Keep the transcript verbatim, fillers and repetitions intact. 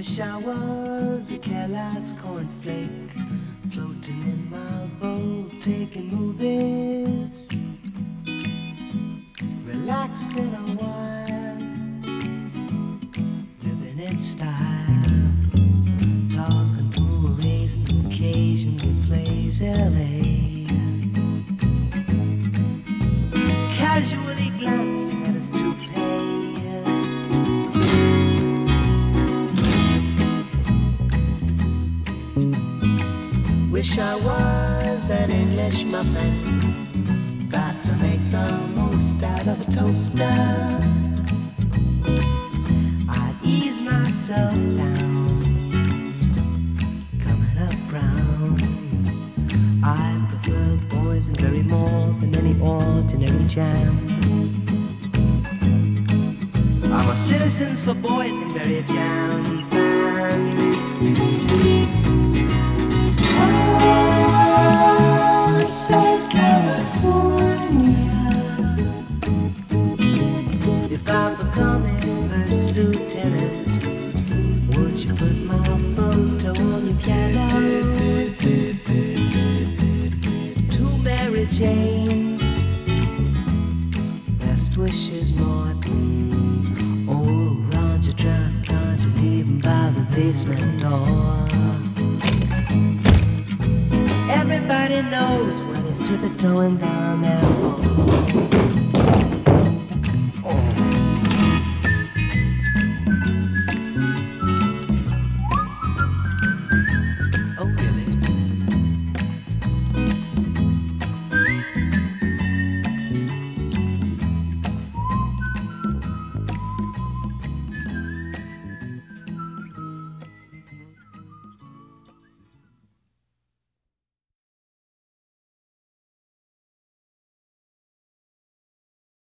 Wish I was a Kellogg's cornflake, floating in my boat, taking movies, relaxed in a while, living in style, talking to a raisin who occasionally plays L A, casually glancing at his toupee. Wish I was an English muffin, got to make the most out of a toaster. I'd ease myself down, coming up brown. I prefer boysenberry more than any ordinary jam. I'm a Citizens for Boysenberry Jam fan. Say California, if I become a first lieutenant, would you put my photo on your piano? To Mary Jane, best wishes, Martin. Oh, Roger, drive, can't you leave him by the basement door? Everybody knows what he's tiptoeing down there for.